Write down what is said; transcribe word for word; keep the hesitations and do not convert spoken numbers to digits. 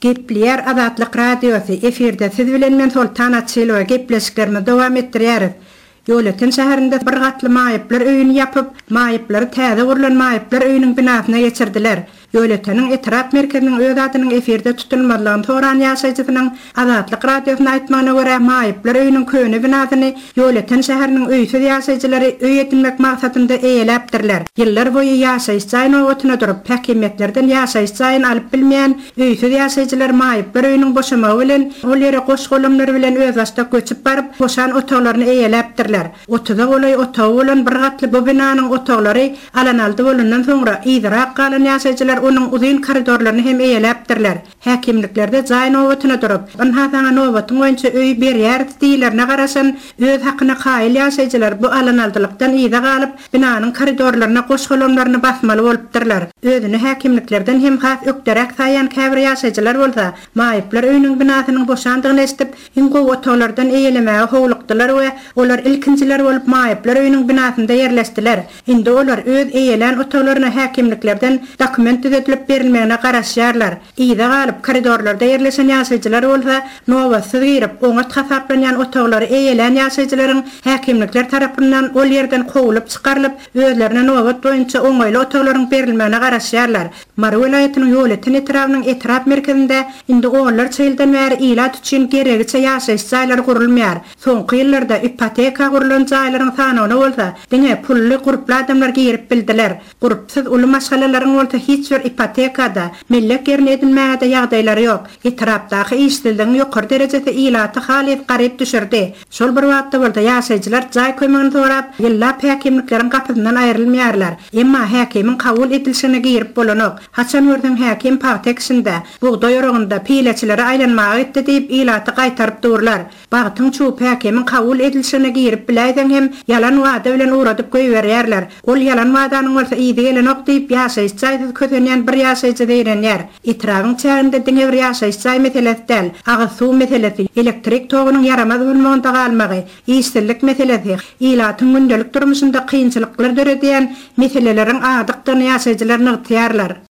Gepler Adatlyk radiosu efirde siz bilen men Sultan Atçylyga gepleşiklerimi dowam etdirýäris. Ýöletin şäherinde bir gatly maýyplar öýüni ýapyp, maýyplary täze gurulan maýyplar öýüniň binasyna geçirdiler. Ýöletiniň etrap merkeziniň öz adynyň efirde tutulmadygyny soran ýaşaýjysynyň Adatlyk radiosyna aýtmagyna görä maýyplar öýüniň köni binasyny Ýöletin şäheriniň öýsüz ýaşaýjylary öý edinmek maksatynda eýeläpdirler. Ýyllar boýy ýaşaýyş jaýyna otuny durup häkimetlerden ýaşaýyş jaýyny alyp bilmeýän öýsüz ýaşaýjylar maýyplar öýüniň boşamagy bilen olary goş golumlary bilen öz başda göçüp baryp boşan otoglaryny eýeläpdirler. Otuda bolay otagy bolan bir gatly bu binanyň otoglary alanaldy bolandan soňra ýygyrak galan ýaşaýjylar onun uzun koridorlaryny hem eýeläpdirler. Häkimliklerde jaýyny otuny durup, "Anhataňa nowatyň boýunça öý berýär" diýlerine garaşan öz hakyna kaýyl ýaşaýjylar bu alanaldylykdan ýyda galyp binanyň koridorlaryna goş golumlaryny basmaly bolupdyrlar. Özüni häkimliklerden hem has ökderek saýan käbir ýaşaýjylar bolsa, maýyplar öýüniň binasynyň boşandygyny esitip, ingo otoglardan eýelemäge howlukdylar we olar ilkinjiler bolup maýyplar öýüniň binasynda ýerleşdiler. Indi olar öz eýelen otoglaryna häkimliklerden dokument edilip berilmegine garaşýarlar. Ýyda galyp koridorlarda ýerleşen ýaşaýjylar bolsa, nowatsy girip, oňa tasaplanýan otoglary eýelen ýaşaýjylaryň häkimlikler tarapyndan ol ýerden kowulyp çykarylyp, özlerine nowat boýunça oňaýly otoglaryň berilmegine garaşýarlar. Mary welaýatynyň Ýöletin etrabynyň etrap merkezinde indi oğullar çyldan bäri ilat üçin geregiçe ýaşaýyş jaýlary gurulmaýar. Soňky ýyllarda ipoteka gurulan jaýlaryň sanyny bolsa, diňe pully guruply adamlar girip bildiler. Gurupsyz uly maşgalalaryň bolsa hiç bir ipotekada millek ýerine edilmäge ýagdaýlary ýok. Etrapdaky işçiligiň ýokary derejede ilaty halyp garyp düşürdi. Şol bir wagtda bolsa ýaşaýjylar jaý kömegini sorap, ýyllap häkimlikleriň gapyndan aýrylmaýarlar. Emma häkimiň kabul edilişine girip bolanok. Haçan gördüň häkim paýtekşinde, buğday oragynda pileçilere aýlanmagy etdi diýip ilaty gaýtaryp durlar. Bagtyň çup häkimiň kabul edilişine girip biläýden hem yalan wada bilen uradyp goýberýärler. Ol yalan wadanyň bolsa ýydy gelenok diýip ýaşaýyş jaýsyz kötenýän bir ýaşaýjy diýenler. Etrabyň çäginde diňe bir ýaşaýyş jaý meselesi däl, agy suw meselesi, elektrik togynyň yaramaz bolmagynda galmagy, işçilik meselesi, ilatyň gündelik durmuşynda kynçylyklar döredýän meseleleriň adykdyny ýaşaýjylar nygtýarlar.